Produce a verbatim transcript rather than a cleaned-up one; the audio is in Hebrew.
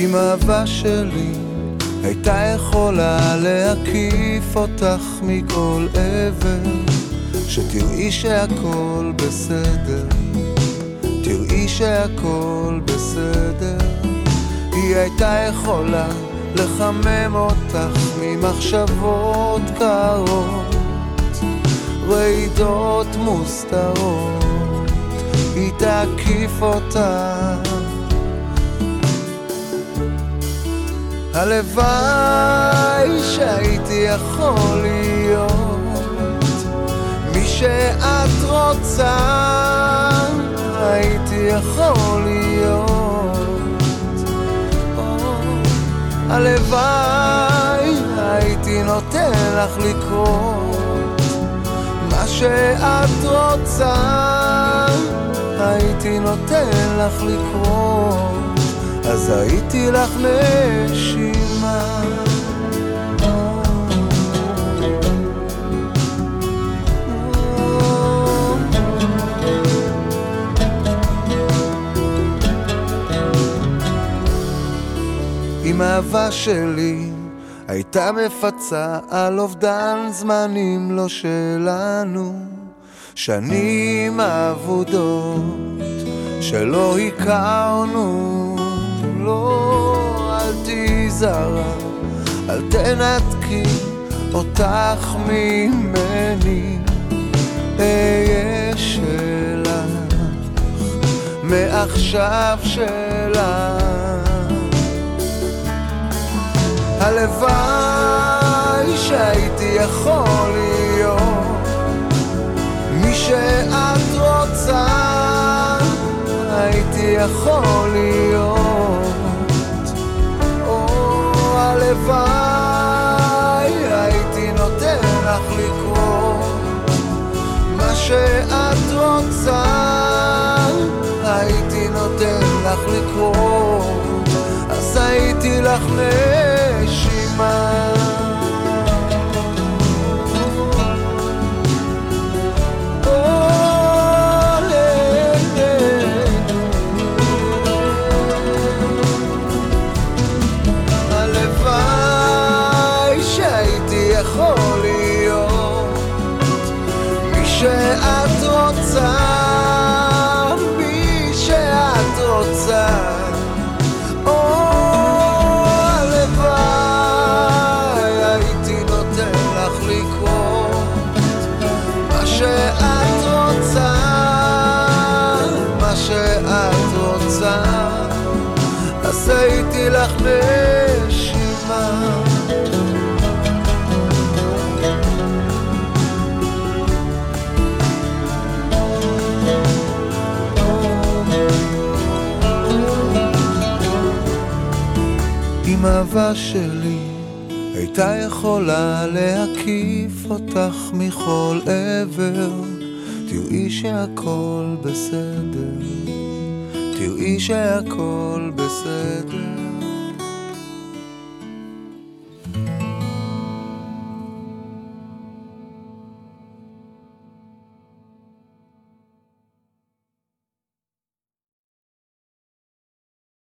אם אהבה שלי הייתה יכולה להקיף אותך מכל עבר, שתראי שהכל בסדר, תראי שהכל בסדר. היא הייתה יכולה לחמם אותך ממחשבות קרות, רעידות מוסתרות, היא תקיף אותך. הלוואי שהייתי יכול להיות מי שאת רוצה, הייתי יכול להיות. הלוואי הייתי נותן לך לקרות מה שאת רוצה, הייתי נותן לך לקרות, אז הייתי לך נשימה. אם האהבה שלי הייתה מפצה על אובדן זמנים לא שלנו, שנים אבודות שלא הכרנו, לא, אל תיזהרה, אל תנתקי אותך ממני, אהיה שלך, מעכשיו שלך. הלוואי שהייתי יכול להיות מי שאת רוצה, הייתי יכול להיות. או הלוואי הייתי נותן לך לקרות מה שאת רוצה, הייתי נותן לך לקרות, אז הייתי לך נשימה. יכול להיות מי שאת רוצה, מי שאת רוצה. או הלוואי הייתי נותן לך לקרות מה שאת רוצה, מה שאת רוצה, אז הייתי לך נשימה. אם האהבה שלי הייתה יכולה להקיף אותך מכל עבר, תראי שהכל בסדר, תראי שהכל בסדר.